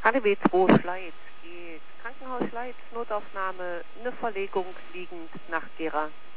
KDW 2 Schleiz geht. Krankenhaus Schleiz, Notaufnahme, eine Verlegung liegend nach Gera.